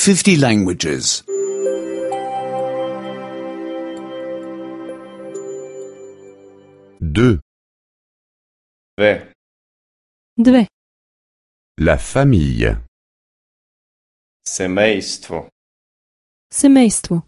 50 languages. 2. Две. Две. La famille. Семейство. Семейство.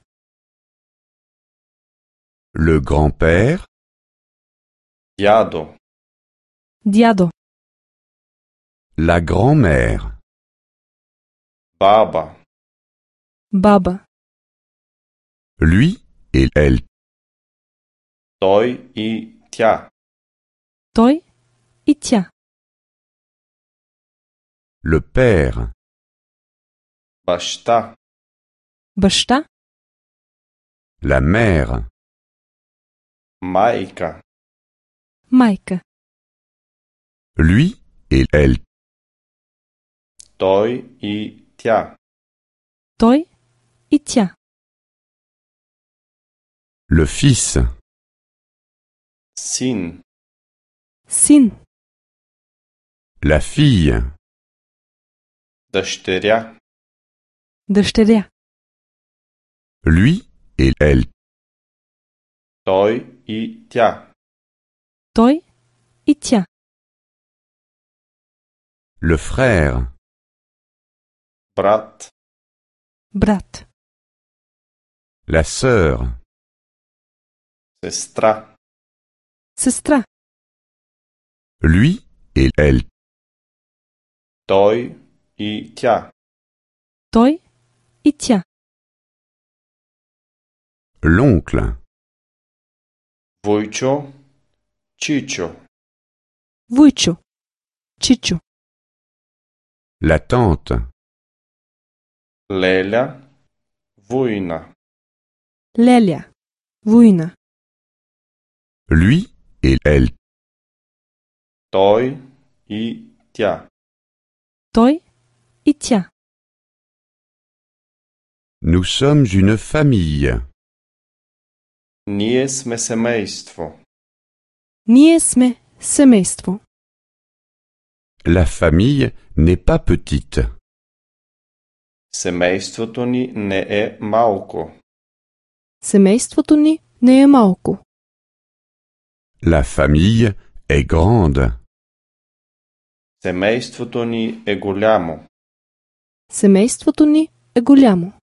Le grand-père. Дядо. Дядо. La grand-mère. Баба. Баба. Lui et elle. Той и тя. Той и тя. Le père. Баща. Баща. La mère. Майка. Майка. Lui et elle. Той и тя. Той и тя. Le fils. Син. Син. La fille. Дъщеря. Дъщеря. Lui et elle. Той и тя. Той и тя. Le frère. Брат. Брат. La sœur. Сестра. Сестра. Lui et elle. Той и тя. Той и тя. L'oncle. Войчо. Чичо. Вуйчо. Чичо. La tante. Леля. Война. Леля. Вуйна. Lui et elle. Той и тя. Той и тя. Nous sommes une famille. Ние сме семейство. Ние сме семейство. La famille n'est pas petite. Семейството ни не е малко. Семейството ни не е малко. La famille est grande. Семейството ни е голямо. Семейството ни е голямо.